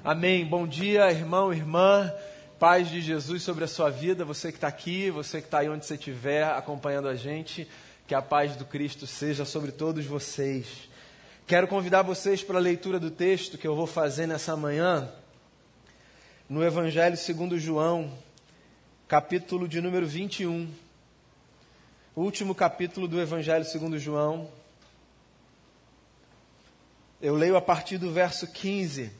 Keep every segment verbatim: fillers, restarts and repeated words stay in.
Amém. Bom dia, irmão, irmã. Paz de Jesus sobre a sua vida. Você que está aqui, você que está aí onde você estiver acompanhando a gente. Que a paz do Cristo seja sobre todos vocês. Quero convidar vocês para a leitura do texto que eu vou fazer nessa manhã. No Evangelho segundo João, capítulo de número vinte e um. O último capítulo do Evangelho segundo João. Eu leio a partir do verso quinze.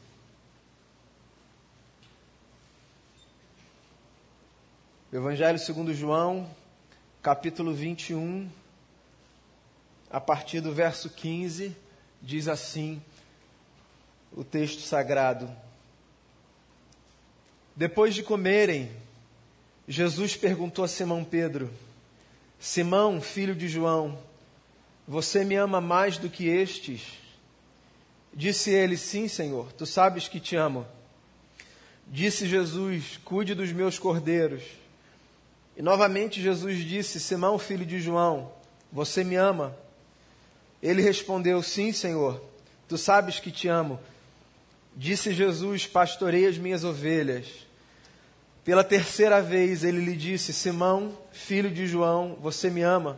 Evangelho segundo João, capítulo vinte e um, a partir do verso quinze, diz assim o texto sagrado. Depois de comerem, Jesus perguntou a Simão Pedro: Simão, filho de João, você me ama mais do que estes? Disse ele: sim, Senhor, tu sabes que te amo. Disse Jesus: cuide dos meus cordeiros. E novamente Jesus disse: Simão, filho de João, você me ama? Ele respondeu: sim, Senhor, tu sabes que te amo. Disse Jesus: pastorei as minhas ovelhas. Pela terceira vez ele lhe disse: Simão, filho de João, você me ama?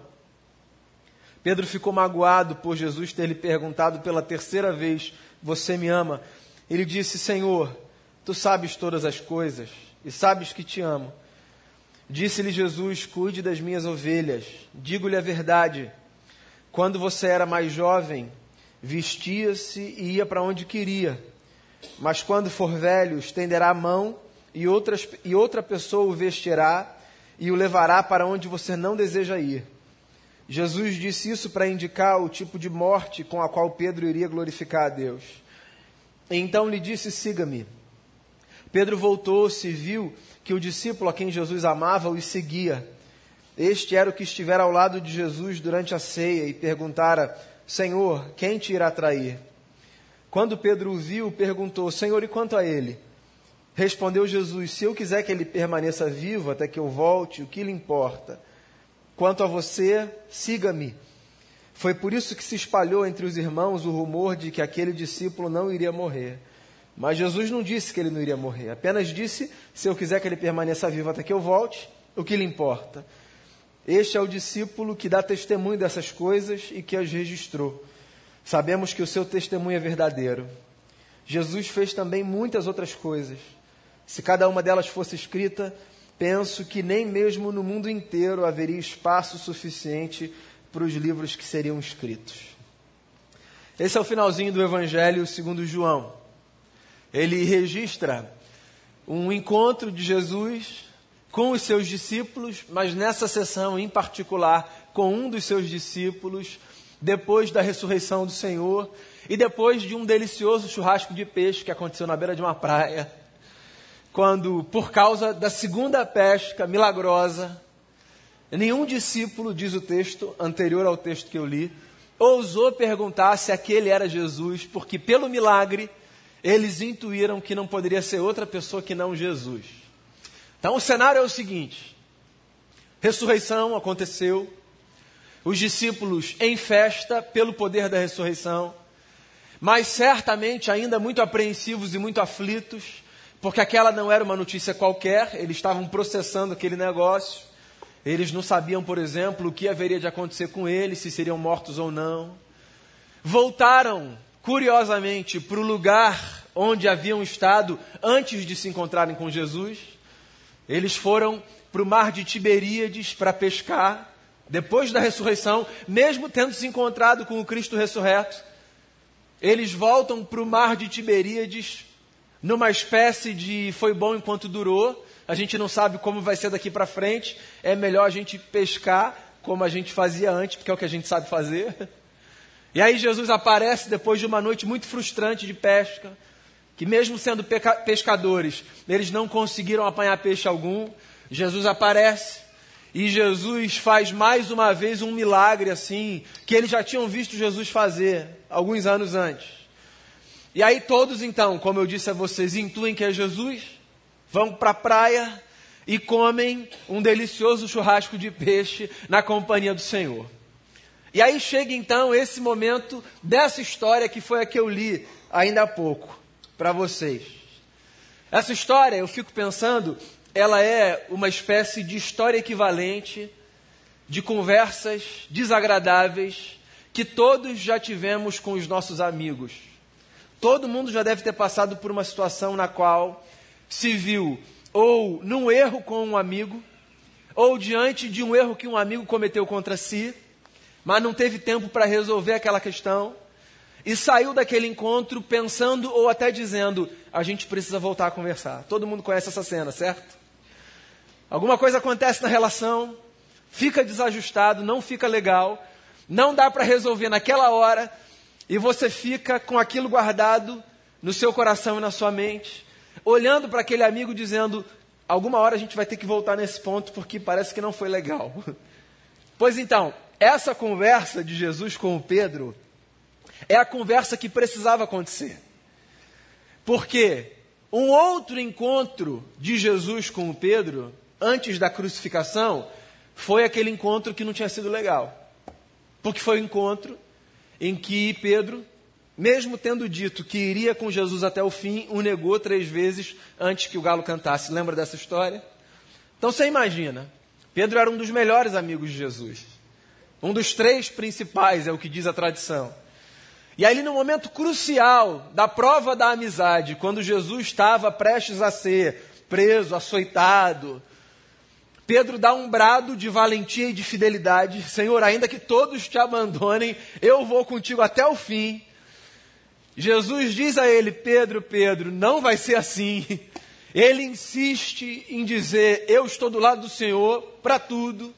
Pedro ficou magoado por Jesus ter lhe perguntado pela terceira vez: você me ama? Ele disse: Senhor, tu sabes todas as coisas e sabes que te amo. Disse-lhe Jesus: cuide das minhas ovelhas. Digo-lhe a verdade, quando você era mais jovem, vestia-se e ia para onde queria. Mas quando for velho, estenderá a mão e, outras, e outra pessoa o vestirá e o levará para onde você não deseja ir. Jesus disse isso para indicar o tipo de morte com a qual Pedro iria glorificar a Deus. Então lhe disse: siga-me. Pedro voltou-se e viu que o discípulo a quem Jesus amava o seguia. Este era o que estivera ao lado de Jesus durante a ceia e perguntara: Senhor, quem te irá trair? Quando Pedro o viu, perguntou: Senhor, e quanto a ele? Respondeu Jesus: se eu quiser que ele permaneça vivo até que eu volte, o que lhe importa? Quanto a você, siga-me. Foi por isso que se espalhou entre os irmãos o rumor de que aquele discípulo não iria morrer. Mas Jesus não disse que ele não iria morrer, apenas disse: se eu quiser que ele permaneça vivo até que eu volte, o que lhe importa? Este é o discípulo que dá testemunho dessas coisas e que as registrou. Sabemos que o seu testemunho é verdadeiro. Jesus fez também muitas outras coisas. Se cada uma delas fosse escrita, penso que nem mesmo no mundo inteiro haveria espaço suficiente para os livros que seriam escritos. Esse é o finalzinho do Evangelho segundo João. Ele registra um encontro de Jesus com os seus discípulos, mas nessa sessão em particular com um dos seus discípulos, depois da ressurreição do Senhor e depois de um delicioso churrasco de peixe que aconteceu na beira de uma praia, quando, por causa da segunda pesca milagrosa, nenhum discípulo, diz o texto anterior ao texto que eu li, ousou perguntar se aquele era Jesus, porque pelo milagre eles intuíram que não poderia ser outra pessoa que não Jesus. Então o cenário é o seguinte: ressurreição aconteceu, os discípulos em festa pelo poder da ressurreição, mas certamente ainda muito apreensivos e muito aflitos, porque aquela não era uma notícia qualquer, eles estavam processando aquele negócio, eles não sabiam, por exemplo, o que haveria de acontecer com eles, se seriam mortos ou não. Voltaram curiosamente para o lugar onde haviam estado antes de se encontrarem com Jesus. Eles foram para o mar de Tiberíades para pescar, depois da ressurreição, mesmo tendo se encontrado com o Cristo ressurreto. Eles voltam para o mar de Tiberíades numa espécie de foi bom enquanto durou, a gente não sabe como vai ser daqui para frente, é melhor a gente pescar como a gente fazia antes, porque é o que a gente sabe fazer. E aí Jesus aparece depois de uma noite muito frustrante de pesca, que mesmo sendo peca- pescadores, eles não conseguiram apanhar peixe algum. Jesus aparece e Jesus faz mais uma vez um milagre assim, que eles já tinham visto Jesus fazer alguns anos antes. E aí todos então, como eu disse a vocês, intuem que é Jesus, vão para a praia e comem um delicioso churrasco de peixe na companhia do Senhor. E aí chega então esse momento dessa história que foi a que eu li ainda há pouco para vocês. Essa história, eu fico pensando, ela é uma espécie de história equivalente de conversas desagradáveis que todos já tivemos com os nossos amigos. Todo mundo já deve ter passado por uma situação na qual se viu ou num erro com um amigo, ou diante de um erro que um amigo cometeu contra si, mas não teve tempo para resolver aquela questão, e saiu daquele encontro pensando ou até dizendo, a gente precisa voltar a conversar. Todo mundo conhece essa cena, certo? Alguma coisa acontece na relação, fica desajustado, não fica legal, não dá para resolver naquela hora, e você fica com aquilo guardado no seu coração e na sua mente, olhando para aquele amigo dizendo, alguma hora a gente vai ter que voltar nesse ponto, porque parece que não foi legal. Pois então, essa conversa de Jesus com o Pedro é a conversa que precisava acontecer. Porque um outro encontro de Jesus com o Pedro, antes da crucificação, foi aquele encontro que não tinha sido legal. Porque foi o encontro em que Pedro, mesmo tendo dito que iria com Jesus até o fim, o negou três vezes antes que o galo cantasse. Lembra dessa história? Então você imagina, Pedro era um dos melhores amigos de Jesus. Um dos três principais, é o que diz a tradição. E ali no momento crucial da prova da amizade, quando Jesus estava prestes a ser preso, açoitado, Pedro dá um brado de valentia e de fidelidade. Senhor, ainda que todos te abandonem, eu vou contigo até o fim. Jesus diz a ele, Pedro, Pedro, não vai ser assim. Ele insiste em dizer, eu estou do lado do Senhor para tudo.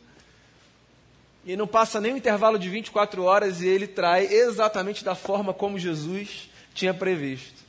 E não passa nem um intervalo de vinte e quatro horas e ele trai exatamente da forma como Jesus tinha previsto.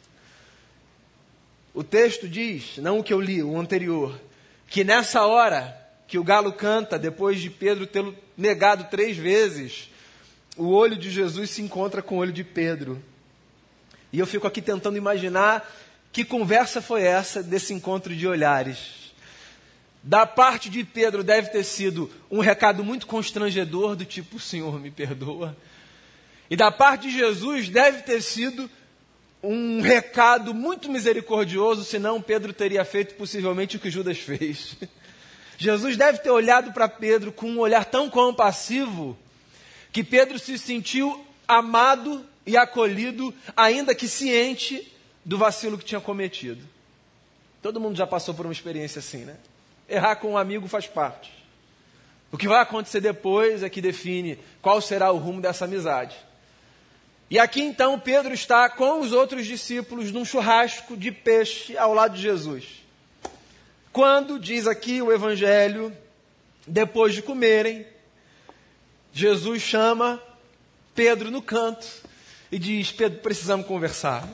O texto diz, não o que eu li, o anterior, que nessa hora que o galo canta, depois de Pedro tê-lo negado três vezes, o olho de Jesus se encontra com o olho de Pedro. E eu fico aqui tentando imaginar que conversa foi essa desse encontro de olhares. Da parte de Pedro deve ter sido um recado muito constrangedor, do tipo, Senhor, me perdoa. E da parte de Jesus deve ter sido um recado muito misericordioso, senão Pedro teria feito possivelmente o que Judas fez. Jesus deve ter olhado para Pedro com um olhar tão compassivo que Pedro se sentiu amado e acolhido, ainda que ciente do vacilo que tinha cometido. Todo mundo já passou por uma experiência assim, né? Errar com um amigo faz parte. O que vai acontecer depois é que define qual será o rumo dessa amizade. E aqui então Pedro está com os outros discípulos num churrasco de peixe ao lado de Jesus. Quando, diz aqui o Evangelho, depois de comerem, Jesus chama Pedro no canto e diz, Pedro, precisamos conversar.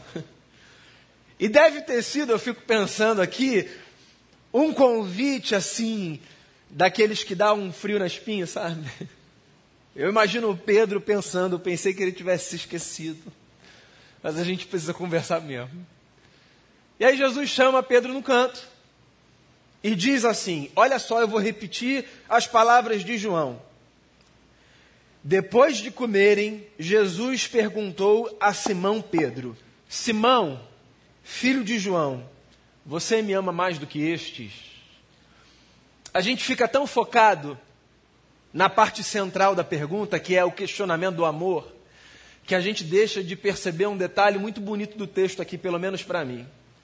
E deve ter sido, eu fico pensando aqui, um convite assim, daqueles que dá um frio na espinha, sabe? Eu imagino o Pedro pensando, eu pensei que ele tivesse se esquecido, mas a gente precisa conversar mesmo. E aí Jesus chama Pedro no canto e diz assim, olha só, eu vou repetir as palavras de João. Depois de comerem, Jesus perguntou a Simão Pedro, Simão, filho de João, você me ama mais do que estes? A gente fica tão focado na parte central da pergunta, que é o questionamento do amor, que a gente deixa de perceber um detalhe muito bonito do texto aqui, pelo menos para mim.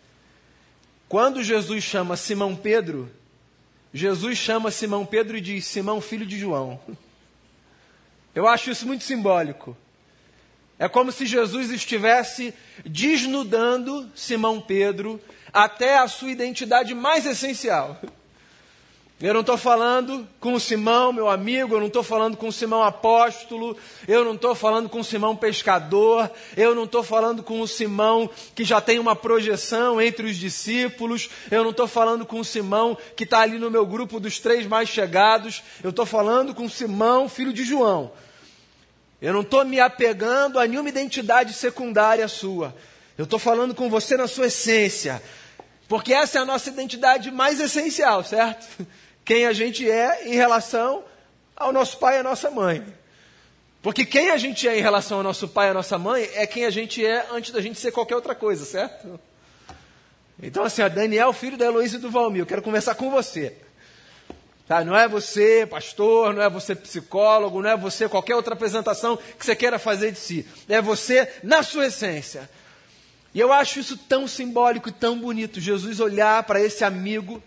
Quando Jesus chama Simão Pedro, Jesus chama Simão Pedro e diz, Simão, filho de João. Eu acho isso muito simbólico. É como se Jesus estivesse desnudando Simão Pedro até a sua identidade mais essencial. Eu não estou falando com o Simão, meu amigo, eu não estou falando com o Simão apóstolo, eu não estou falando com o Simão pescador, eu não estou falando com o Simão que já tem uma projeção entre os discípulos, eu não estou falando com o Simão que está ali no meu grupo dos três mais chegados, eu estou falando com o Simão, filho de João. Eu não estou me apegando a nenhuma identidade secundária sua, eu estou falando com você na sua essência, porque essa é a nossa identidade mais essencial, certo? Quem a gente é em relação ao nosso pai e à nossa mãe. Porque quem a gente é em relação ao nosso pai e à nossa mãe é quem a gente é antes da gente ser qualquer outra coisa, certo? Então assim, ó, Daniel, filho da Heloísa e do Valmir, eu quero conversar com você. Tá? Não é você, pastor, não é você, psicólogo, não é você, qualquer outra apresentação que você queira fazer de si. É você na sua essência. E eu acho isso tão simbólico e tão bonito. Jesus olhar para esse amigo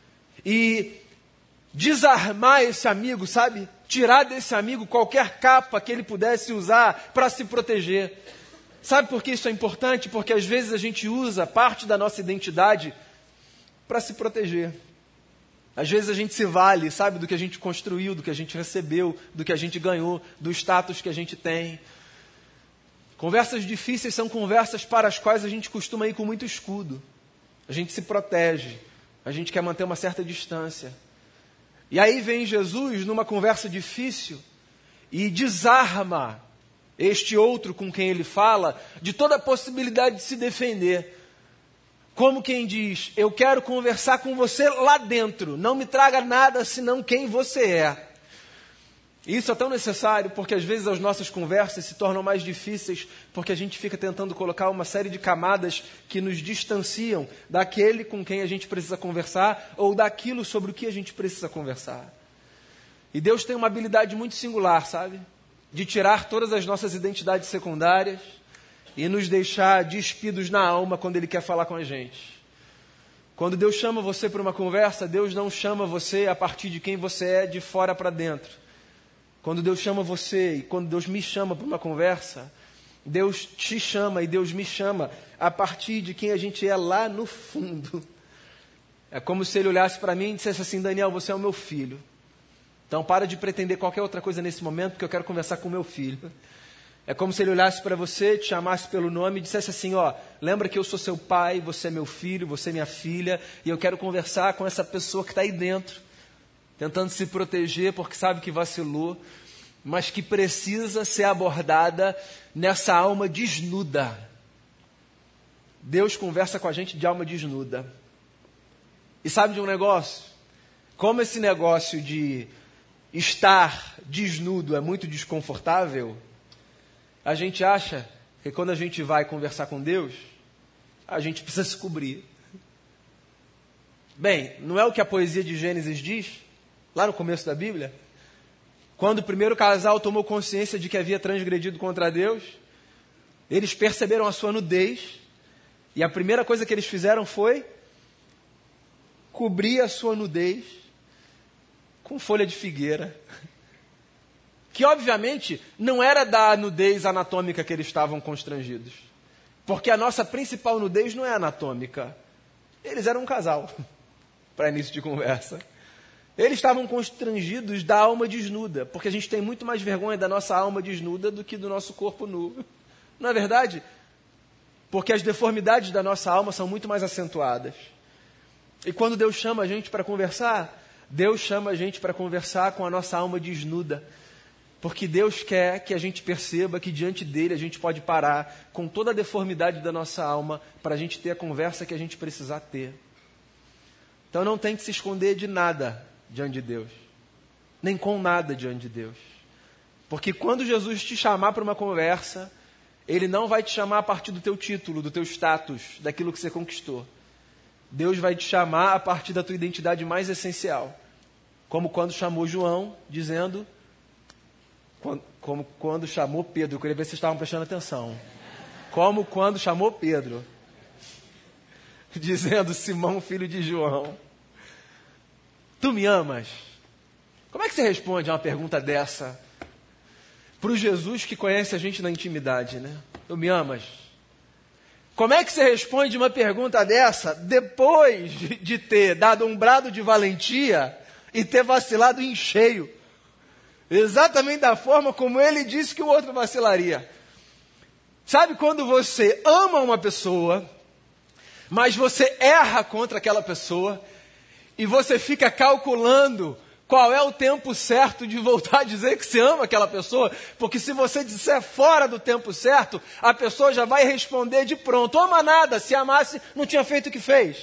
e desarmar esse amigo, sabe? Tirar desse amigo qualquer capa que ele pudesse usar para se proteger. Sabe por que isso é importante? Porque às vezes a gente usa parte da nossa identidade para se proteger. Às vezes a gente se vale, sabe, do que a gente construiu, do que a gente recebeu, do que a gente ganhou, do status que a gente tem. Conversas difíceis são conversas para as quais a gente costuma ir com muito escudo. A gente se protege, a gente quer manter uma certa distância. E aí vem Jesus numa conversa difícil e desarma este outro com quem ele fala de toda a possibilidade de se defender. Como quem diz, eu quero conversar com você lá dentro, não me traga nada senão quem você é. E isso é tão necessário porque às vezes as nossas conversas se tornam mais difíceis porque a gente fica tentando colocar uma série de camadas que nos distanciam daquele com quem a gente precisa conversar ou daquilo sobre o que a gente precisa conversar. E Deus tem uma habilidade muito singular, sabe? De tirar todas as nossas identidades secundárias e nos deixar despidos na alma quando Ele quer falar com a gente. Quando Deus chama você para uma conversa, Deus não chama você a partir de quem você é de fora para dentro. Quando Deus chama você e quando Deus me chama para uma conversa, Deus te chama e Deus me chama a partir de quem a gente é lá no fundo. É como se Ele olhasse para mim e dissesse assim, Daniel, você é o meu filho. Então para de pretender qualquer outra coisa nesse momento, porque eu quero conversar com o meu filho. É como se Ele olhasse para você, te chamasse pelo nome e dissesse assim, ó, lembra que eu sou seu pai, você é meu filho, você é minha filha, e eu quero conversar com essa pessoa que está aí dentro, tentando se proteger porque sabe que vacilou, mas que precisa ser abordada nessa alma desnuda. Deus conversa com a gente de alma desnuda. E sabe de um negócio? Como esse negócio de estar desnudo é muito desconfortável, a gente acha que quando a gente vai conversar com Deus, a gente precisa se cobrir. Bem, não é o que a poesia de Gênesis diz, lá no começo da Bíblia? Quando o primeiro casal tomou consciência de que havia transgredido contra Deus, eles perceberam a sua nudez, e a primeira coisa que eles fizeram foi cobrir a sua nudez com folha de figueira. Que obviamente não era da nudez anatômica que eles estavam constrangidos. Porque a nossa principal nudez não é anatômica. Eles eram um casal, para início de conversa. Eles estavam constrangidos da alma desnuda, porque a gente tem muito mais vergonha da nossa alma desnuda do que do nosso corpo nu. Não é verdade? Porque as deformidades da nossa alma são muito mais acentuadas. E quando Deus chama a gente para conversar, Deus chama a gente para conversar com a nossa alma desnuda. Porque Deus quer que a gente perceba que diante dele a gente pode parar com toda a deformidade da nossa alma para a gente ter a conversa que a gente precisar ter. Então não tem que se esconder de nada diante de Deus, nem com nada diante de Deus. Porque quando Jesus te chamar para uma conversa, Ele não vai te chamar a partir do teu título, do teu status, daquilo que você conquistou. Deus vai te chamar a partir da tua identidade mais essencial. Como quando chamou João, dizendo... Quando, como quando chamou Pedro, eu queria ver se vocês estavam prestando atenção. Como quando chamou Pedro, dizendo, Simão, filho de João, tu me amas? Como é que você responde a uma pergunta dessa para o Jesus que conhece a gente na intimidade, né? Tu me amas? Como é que você responde uma pergunta dessa depois de ter dado um brado de valentia e ter vacilado em cheio? Exatamente da forma como ele disse que o outro vacilaria. Sabe quando você ama uma pessoa, mas você erra contra aquela pessoa, e você fica calculando qual é o tempo certo de voltar a dizer que você ama aquela pessoa, porque se você disser fora do tempo certo, a pessoa já vai responder de pronto, ama nada, se amasse não tinha feito o que fez.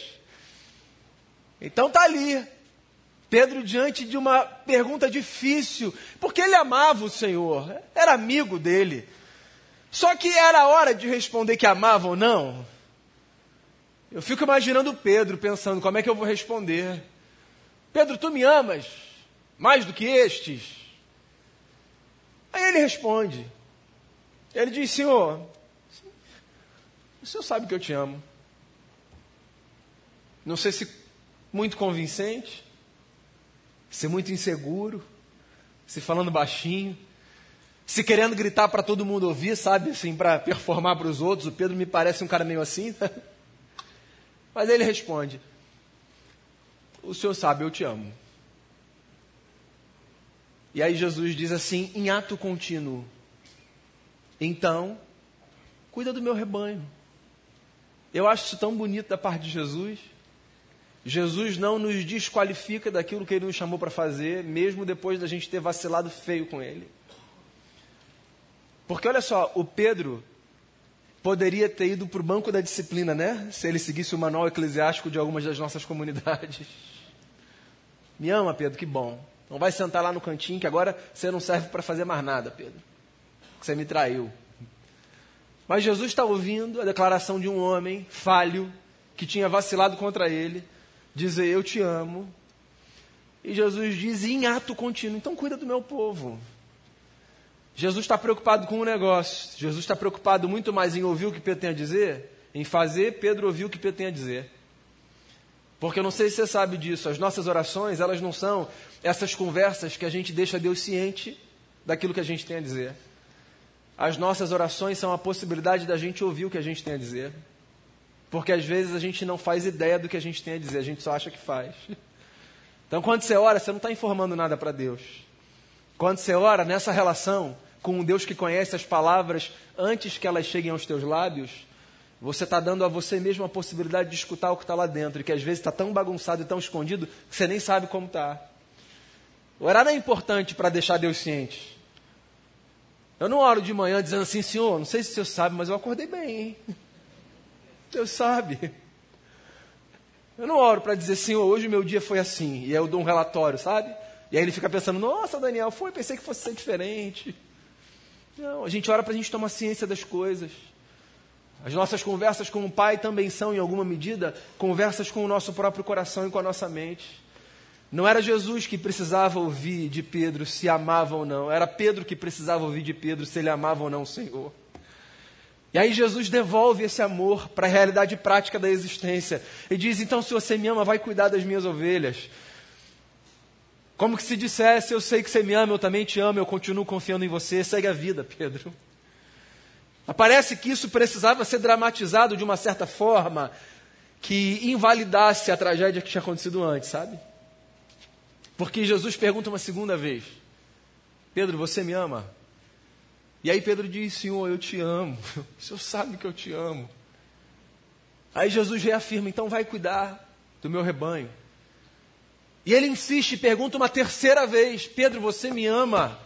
Então tá ali, Pedro diante de uma pergunta difícil, porque ele amava o Senhor, era amigo dele. Só que era hora de responder que amava ou não. Eu fico imaginando Pedro, pensando, como é que eu vou responder? Pedro, tu me amas mais do que estes? Aí ele responde. Ele diz, Senhor, o Senhor sabe que eu te amo. Não sei se muito convincente, se muito inseguro, se falando baixinho, se querendo gritar para todo mundo ouvir, sabe, assim, para performar para os outros. O Pedro me parece um cara meio assim, né? Mas aí ele responde, o Senhor sabe, eu te amo. E aí Jesus diz assim, em ato contínuo, então, cuida do meu rebanho. Eu acho isso tão bonito da parte de Jesus. Jesus não nos desqualifica daquilo que Ele nos chamou para fazer, mesmo depois da gente ter vacilado feio com Ele. Porque olha só, o Pedro poderia ter ido para o banco da disciplina, né? Se ele seguisse o manual eclesiástico de algumas das nossas comunidades. Me ama, Pedro, que bom. Não vai sentar lá no cantinho que agora você não serve para fazer mais nada, Pedro. Você me traiu. Mas Jesus está ouvindo a declaração de um homem falho, que tinha vacilado contra ele, dizer, eu te amo. E Jesus diz, em ato contínuo, então cuida do meu povo. Jesus está preocupado com o negócio. Jesus está preocupado muito mais em ouvir o que Pedro tem a dizer, em fazer Pedro ouvir o que Pedro tem a dizer. Porque eu não sei se você sabe disso, as nossas orações, elas não são essas conversas que a gente deixa Deus ciente daquilo que a gente tem a dizer. As nossas orações são a possibilidade da gente ouvir o que a gente tem a dizer. Porque às vezes a gente não faz ideia do que a gente tem a dizer, a gente só acha que faz. Então quando você ora, você não está informando nada para Deus. Quando você ora nessa relação com um Deus que conhece as palavras antes que elas cheguem aos teus lábios, você está dando a você mesmo a possibilidade de escutar o que está lá dentro, e que às vezes está tão bagunçado e tão escondido que você nem sabe como está. Orar não é importante para deixar Deus ciente. Eu não oro de manhã dizendo assim, Senhor, não sei se o Senhor sabe, mas eu acordei bem, hein? Deus sabe. Eu não oro para dizer, Senhor, hoje o meu dia foi assim, e aí eu dou um relatório, sabe? E aí ele fica pensando, nossa, Daniel, foi, pensei que fosse ser diferente. Não, a gente ora para a gente tomar ciência das coisas. As nossas conversas com o Pai também são, em alguma medida, conversas com o nosso próprio coração e com a nossa mente. Não era Jesus que precisava ouvir de Pedro se amava ou não. Era Pedro que precisava ouvir de Pedro se ele amava ou não o Senhor. E aí Jesus devolve esse amor para a realidade prática da existência. E diz, então se você me ama, vai cuidar das minhas ovelhas. Como que se dissesse, eu sei que você me ama, eu também te amo, eu continuo confiando em você. Segue a vida, Pedro. Parece que isso precisava ser dramatizado de uma certa forma que invalidasse a tragédia que tinha acontecido antes, sabe? Porque Jesus pergunta uma segunda vez, Pedro, você me ama? E aí Pedro diz, Senhor, eu te amo, o Senhor sabe que eu te amo. Aí Jesus reafirma, então vai cuidar do meu rebanho. E ele insiste e pergunta uma terceira vez, Pedro, você me ama?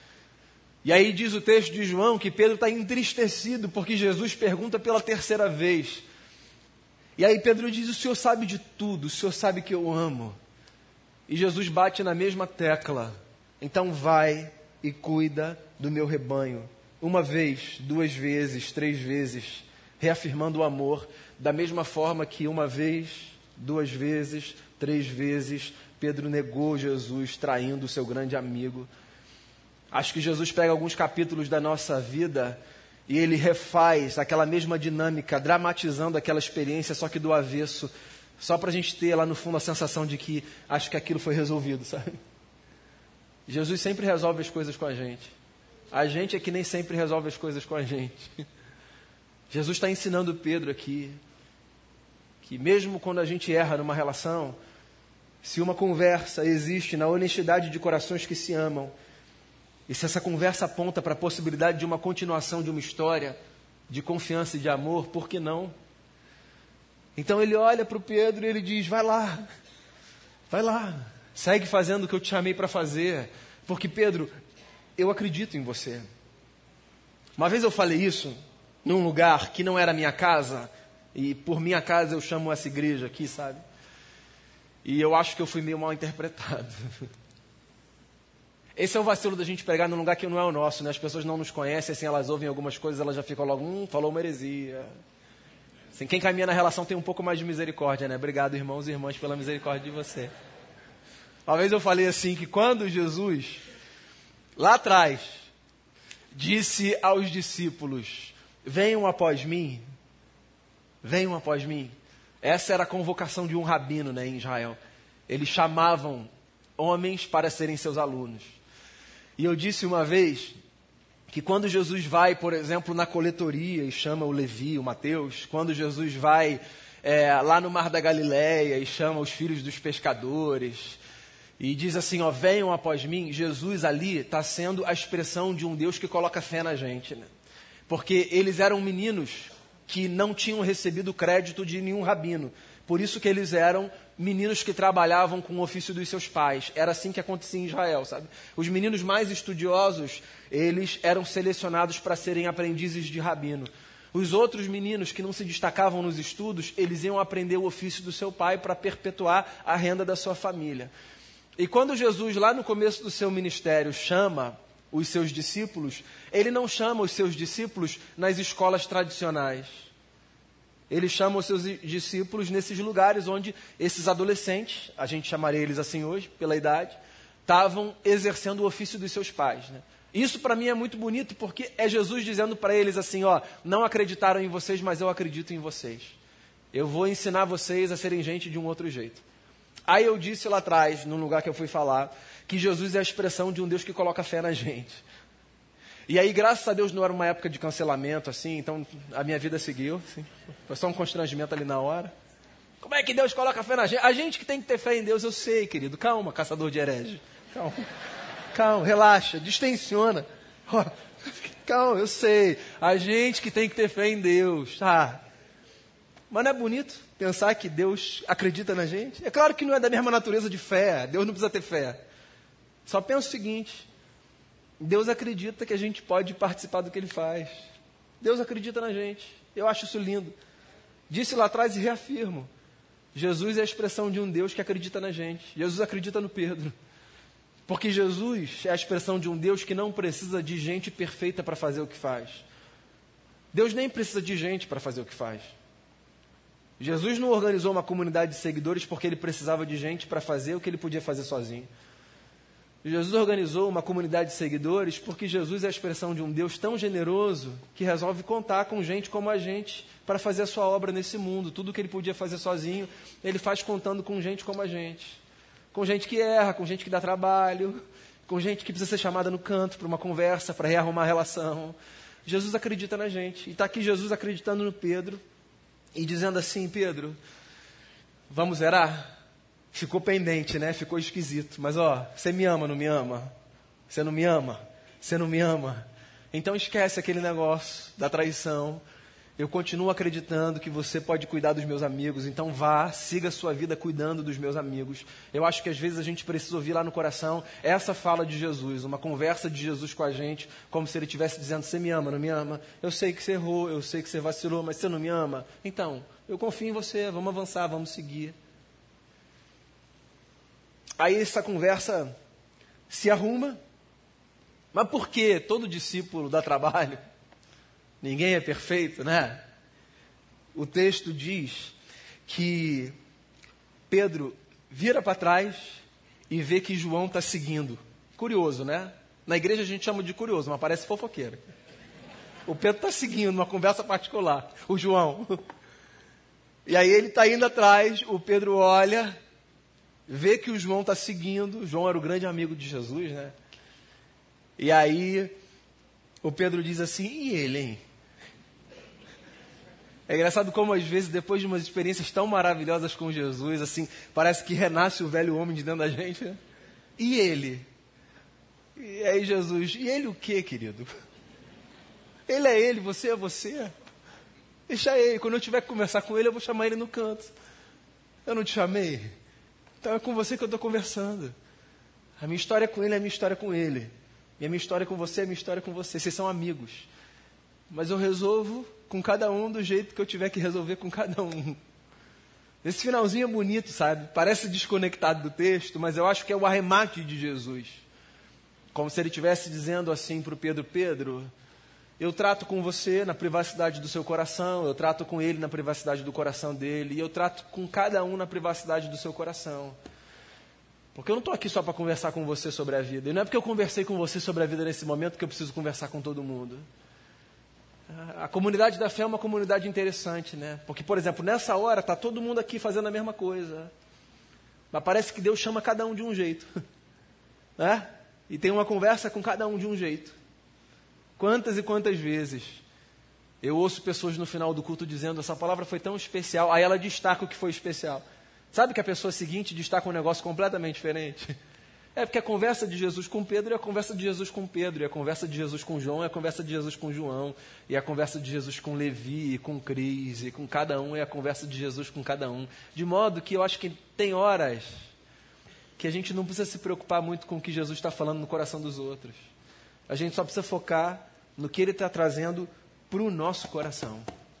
E aí diz o texto de João que Pedro está entristecido porque Jesus pergunta pela terceira vez. E aí Pedro diz, o Senhor sabe de tudo, o Senhor sabe que eu amo. E Jesus bate na mesma tecla, então vai e cuida do meu rebanho. Uma vez, duas vezes, três vezes, reafirmando o amor, da mesma forma que uma vez, duas vezes, três vezes, Pedro negou Jesus, traindo o seu grande amigo. Acho que Jesus pega alguns capítulos da nossa vida e ele refaz aquela mesma dinâmica, dramatizando aquela experiência, só que do avesso, só para a gente ter lá no fundo a sensação de que acho que aquilo foi resolvido, sabe? Jesus sempre resolve as coisas com a gente. A gente é que nem sempre resolve as coisas com a gente. Jesus está ensinando Pedro aqui que mesmo quando a gente erra numa relação, se uma conversa existe na honestidade de corações que se amam, e se essa conversa aponta para a possibilidade de uma continuação de uma história de confiança e de amor, por que não? Então ele olha para o Pedro e ele diz, vai lá, vai lá, segue fazendo o que eu te chamei para fazer, porque Pedro, eu acredito em você. Uma vez eu falei isso num lugar que não era minha casa, e por minha casa eu chamo essa igreja aqui, sabe? E eu acho que eu fui meio mal interpretado. Esse é o vacilo da gente pregar num lugar que não é o nosso, né? As pessoas não nos conhecem, assim, elas ouvem algumas coisas, elas já ficam logo, hum, falou uma heresia. Assim, quem caminha na relação tem um pouco mais de misericórdia, né? Obrigado, irmãos e irmãs, pela misericórdia de você. Uma vez eu falei assim, que quando Jesus, lá atrás, disse aos discípulos, venham após mim, venham após mim. Essa era a convocação de um rabino, né, em Israel. Eles chamavam homens para serem seus alunos. E eu disse uma vez que quando Jesus vai, por exemplo, na coletoria e chama o Levi, o Mateus, quando Jesus vai é, lá no Mar da Galileia e chama os filhos dos pescadores e diz assim, ó, venham após mim, Jesus ali está sendo a expressão de um Deus que coloca fé na gente, né? Porque eles eram meninos que não tinham recebido crédito de nenhum rabino. Por isso que eles eram meninos que trabalhavam com o ofício dos seus pais. Era assim que acontecia em Israel, sabe? Os meninos mais estudiosos, eles eram selecionados para serem aprendizes de rabino. Os outros meninos que não se destacavam nos estudos, eles iam aprender o ofício do seu pai para perpetuar a renda da sua família. E quando Jesus, lá no começo do seu ministério, chama os seus discípulos, ele não chama os seus discípulos nas escolas tradicionais. Ele chama os seus discípulos nesses lugares onde esses adolescentes, a gente chamaria eles assim hoje, pela idade, estavam exercendo o ofício dos seus pais, né? Isso para mim é muito bonito, porque é Jesus dizendo para eles assim, ó, não acreditaram em vocês, mas eu acredito em vocês. Eu vou ensinar vocês a serem gente de um outro jeito. Aí eu disse lá atrás, num lugar que eu fui falar, que Jesus é a expressão de um Deus que coloca fé na gente. E aí, graças a Deus, não era uma época de cancelamento, assim, então a minha vida seguiu. Assim, foi só um constrangimento ali na hora. Como é que Deus coloca fé na gente? A gente que tem que ter fé em Deus, eu sei, querido. Calma, caçador de herege. Calma, calma, relaxa, distensiona. Calma, eu sei. A gente que tem que ter fé em Deus. Tá. Mas não é bonito pensar que Deus acredita na gente? É claro que não é da mesma natureza de fé. Deus não precisa ter fé. Só pensa o seguinte. Deus acredita que a gente pode participar do que Ele faz. Deus acredita na gente. Eu acho isso lindo. Disse lá atrás e reafirmo. Jesus é a expressão de um Deus que acredita na gente. Jesus acredita no Pedro. Porque Jesus é a expressão de um Deus que não precisa de gente perfeita para fazer o que faz. Deus nem precisa de gente para fazer o que faz. Jesus não organizou uma comunidade de seguidores porque Ele precisava de gente para fazer o que Ele podia fazer sozinho. Jesus organizou uma comunidade de seguidores porque Jesus é a expressão de um Deus tão generoso que resolve contar com gente como a gente para fazer a sua obra nesse mundo. Tudo que Ele podia fazer sozinho, Ele faz contando com gente como a gente. Com gente que erra, com gente que dá trabalho, com gente que precisa ser chamada no canto para uma conversa, para rearrumar a relação. Jesus acredita na gente. E está aqui Jesus acreditando no Pedro e dizendo assim, Pedro, vamos zerar? Ficou pendente, né? Ficou esquisito. Mas, ó, você me ama, não me ama? Você não me ama? Você não me ama? Então esquece aquele negócio da traição. Eu continuo acreditando que você pode cuidar dos meus amigos. Então vá, siga a sua vida cuidando dos meus amigos. Eu acho que às vezes a gente precisa ouvir lá no coração essa fala de Jesus, uma conversa de Jesus com a gente, como se Ele estivesse dizendo, você me ama, não me ama? Eu sei que você errou, eu sei que você vacilou, mas você não me ama? Então, eu confio em você, vamos avançar, vamos seguir. Aí essa conversa se arruma. Mas por que todo discípulo dá trabalho? Ninguém é perfeito, né? O texto diz que Pedro vira para trás e vê que João está seguindo. Curioso, né? Na igreja a gente chama de curioso, mas parece fofoqueiro. O Pedro está seguindo uma conversa particular, o João. E aí ele está indo atrás, o Pedro olha, vê que o João está seguindo. O João era o grande amigo de Jesus, né? E aí o Pedro diz assim, e ele, hein? É engraçado como às vezes, depois de umas experiências tão maravilhosas com Jesus, assim, parece que renasce o velho homem de dentro da gente, né? E ele? E aí Jesus, e ele o quê, querido? Ele é ele, você é você. Deixa ele, quando eu tiver que conversar com ele, eu vou chamar ele no canto. Eu não te chamei? Então é com você que eu estou conversando. A minha história com ele é a minha história com ele. E a minha história com você é a minha história com você. Vocês são amigos. Mas eu resolvo com cada um do jeito que eu tiver que resolver com cada um. Esse finalzinho é bonito, sabe? Parece desconectado do texto, mas eu acho que é o arremate de Jesus. Como se ele estivesse dizendo assim para o Pedro, Pedro, Eu trato com você na privacidade do seu coração, eu trato com ele na privacidade do coração dele, e eu trato com cada um na privacidade do seu coração. Porque eu não estou aqui só para conversar com você sobre a vida. E não é porque eu conversei com você sobre a vida nesse momento que eu preciso conversar com todo mundo. A comunidade da fé é uma comunidade interessante, né? Porque, por exemplo, nessa hora está todo mundo aqui fazendo a mesma coisa. Mas parece que Deus chama cada um de um jeito. Né? E tem uma conversa com cada um de um jeito. Quantas e quantas vezes eu ouço pessoas no final do culto dizendo: essa palavra foi tão especial. Aí ela destaca o que foi especial. Sabe que a pessoa seguinte destaca um negócio completamente diferente? É porque a conversa de Jesus com Pedro é a conversa de Jesus com Pedro, e a conversa de Jesus com João é a conversa de Jesus com João, e a conversa de Jesus com Levi, e com Cris, e com cada um é a conversa de Jesus com cada um. De modo que eu acho que tem horas que a gente não precisa se preocupar muito com o que Jesus está falando no coração dos outros. A gente só precisa focar no que Ele está trazendo para o nosso coração.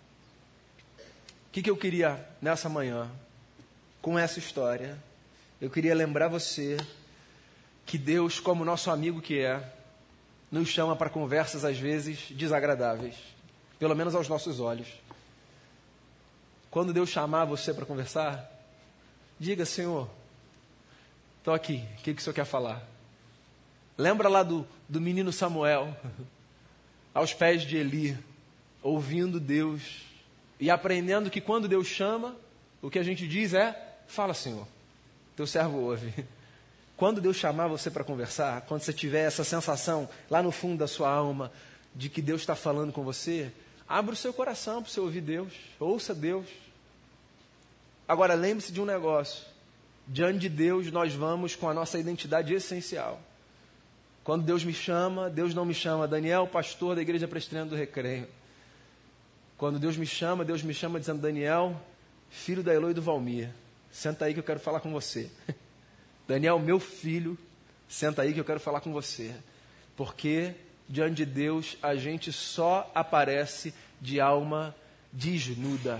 O que, que eu queria nessa manhã, com essa história? Eu queria lembrar você que Deus, como nosso amigo que é, nos chama para conversas às vezes desagradáveis, pelo menos aos nossos olhos. Quando Deus chamar você para conversar, diga: Senhor, estou aqui, o que, que o Senhor quer falar? Lembra lá do, do menino Samuel, aos pés de Eli, ouvindo Deus e aprendendo que quando Deus chama, o que a gente diz é: fala, Senhor, teu servo ouve. Quando Deus chamar você para conversar, quando você tiver essa sensação lá no fundo da sua alma de que Deus está falando com você, abra o seu coração para você ouvir Deus, ouça Deus. Agora, lembre-se de um negócio: diante de Deus nós vamos com a nossa identidade essencial. Quando Deus me chama, Deus não me chama Daniel, pastor da Igreja Presbiteriana do Recreio. Quando Deus me chama, Deus me chama dizendo: Daniel, filho da Elô e do Valmir, senta aí que eu quero falar com você. Daniel, meu filho, senta aí que eu quero falar com você. Porque diante de Deus a gente só aparece de alma desnuda.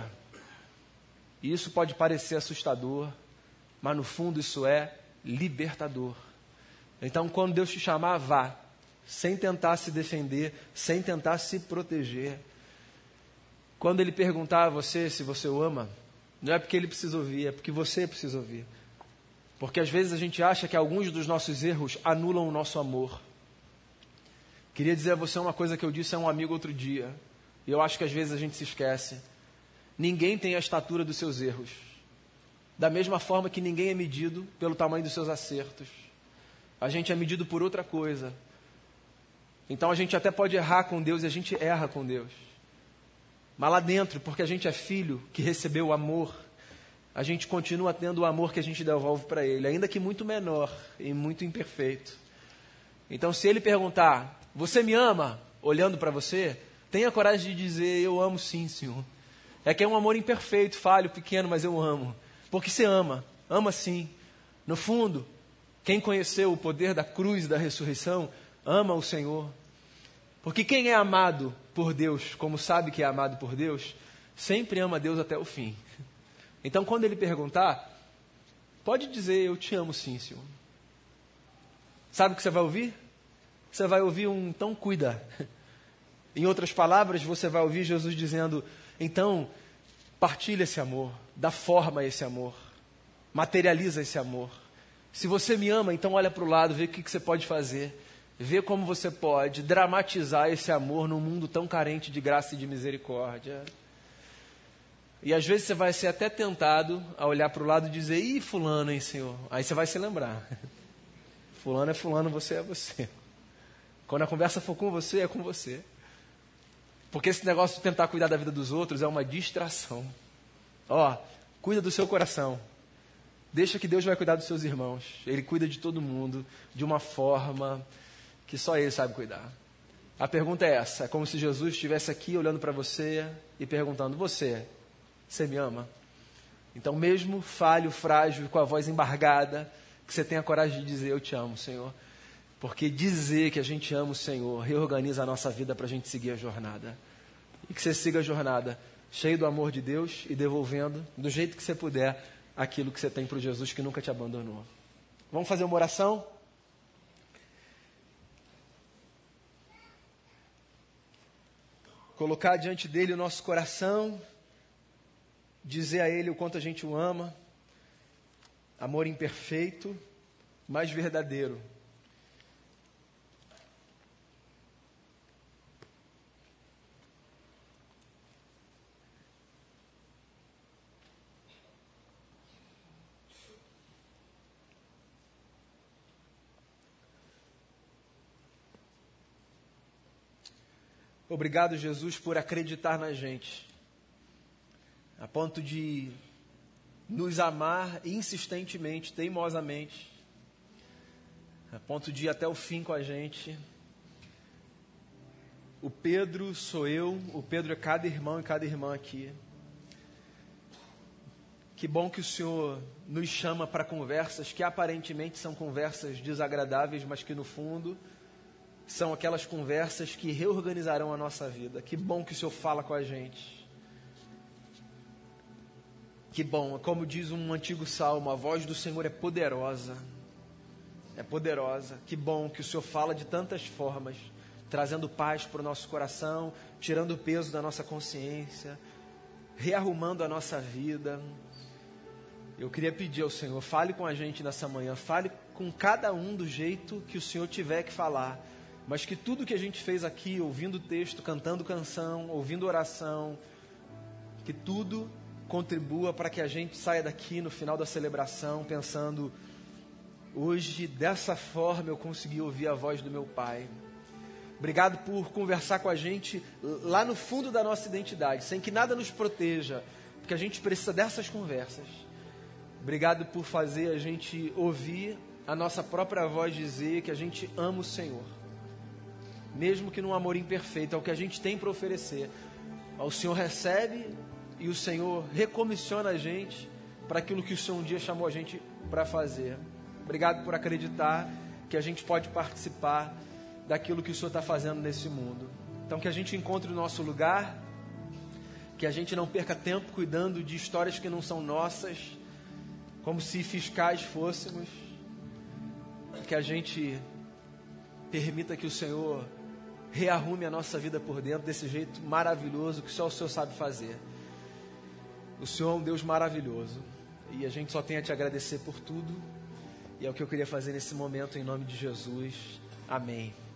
E isso pode parecer assustador, mas no fundo isso é libertador. Então, quando Deus te chamar, vá, sem tentar se defender, sem tentar se proteger. Quando Ele perguntar a você se você o ama, não é porque Ele precisa ouvir, é porque você precisa ouvir. Porque às vezes a gente acha que alguns dos nossos erros anulam o nosso amor. Queria dizer a você uma coisa que eu disse a um amigo outro dia, e eu acho que às vezes a gente se esquece. Ninguém tem a estatura dos seus erros. Da mesma forma que ninguém é medido pelo tamanho dos seus acertos. A gente é medido por outra coisa. Então a gente até pode errar com Deus, e a gente erra com Deus. Mas lá dentro, porque a gente é filho que recebeu o amor, a gente continua tendo o amor que a gente devolve para Ele, ainda que muito menor e muito imperfeito. Então, se Ele perguntar: você me ama? Olhando para você, tenha coragem de dizer: eu amo sim, Senhor. É que é um amor imperfeito, falho, pequeno, mas eu amo. Porque você ama, ama sim. No fundo, quem conheceu o poder da cruz e da ressurreição, ama o Senhor. Porque quem é amado por Deus, como sabe que é amado por Deus, sempre ama Deus até o fim. Então, quando Ele perguntar, pode dizer: eu te amo sim, Senhor. Sabe o que você vai ouvir? Você vai ouvir um: então cuida. Em outras palavras, você vai ouvir Jesus dizendo: então partilha esse amor, dá forma a esse amor, materializa esse amor. Se você me ama, então olha para o lado, vê o que, que você pode fazer, vê como você pode dramatizar esse amor num mundo tão carente de graça e de misericórdia. E às vezes você vai ser até tentado a olhar para o lado e dizer: ih, fulano, hein, Senhor? Aí você vai se lembrar: fulano é fulano, você é você. Quando a conversa for com você, é com você. Porque esse negócio de tentar cuidar da vida dos outros é uma distração. Ó, cuida do seu coração. Deixa que Deus vai cuidar dos seus irmãos. Ele cuida de todo mundo de uma forma que só Ele sabe cuidar. A pergunta é essa: é como se Jesus estivesse aqui olhando para você e perguntando: você, você me ama? Então, mesmo falho, frágil, com a voz embargada, que você tenha coragem de dizer: eu te amo, Senhor. Porque dizer que a gente ama o Senhor reorganiza a nossa vida para a gente seguir a jornada. E que você siga a jornada cheio do amor de Deus e devolvendo, do jeito que você puder, aquilo que você tem para o Jesus que nunca te abandonou. Vamos fazer uma oração? colocar diante dele o nosso coração, dizer a ele o quanto a gente o ama, amor imperfeito, mas verdadeiro. Obrigado, Jesus, por acreditar na gente, a ponto de nos amar insistentemente, teimosamente, a ponto de ir até o fim com a gente. O Pedro sou eu, o Pedro é cada irmão e cada irmã aqui. Que bom que o Senhor nos chama para conversas que aparentemente são conversas desagradáveis, mas que no fundo são aquelas conversas que reorganizarão a nossa vida. Que bom que o Senhor fala com a gente. Que bom, como diz um antigo salmo, a voz do Senhor é poderosa. É poderosa. Que bom que o Senhor fala de tantas formas, trazendo paz para o nosso coração, tirando o peso da nossa consciência, rearrumando a nossa vida. Eu queria pedir ao Senhor, fale com a gente nessa manhã, fale com cada um do jeito que o Senhor tiver que falar. Mas que tudo que a gente fez aqui, ouvindo texto, cantando canção, ouvindo oração, que tudo contribua para que a gente saia daqui no final da celebração pensando: hoje, dessa forma, eu consegui ouvir a voz do meu Pai. Obrigado por conversar com a gente lá no fundo da nossa identidade, sem que nada nos proteja, porque a gente precisa dessas conversas. Obrigado por fazer a gente ouvir a nossa própria voz dizer que a gente ama o Senhor. Mesmo que num amor imperfeito, é o que a gente tem para oferecer. O Senhor recebe e o Senhor recomissiona a gente para aquilo que o Senhor um dia chamou a gente para fazer. Obrigado por acreditar que a gente pode participar daquilo que o Senhor está fazendo nesse mundo. Então que a gente encontre o nosso lugar, que a gente não perca tempo cuidando de histórias que não são nossas, como se fiscais fôssemos, que a gente permita que o Senhor rearrume a nossa vida por dentro desse jeito maravilhoso que só o Senhor sabe fazer. O Senhor é um Deus maravilhoso e a gente só tem a te agradecer por tudo, e é o que eu queria fazer nesse momento em nome de Jesus. Amém.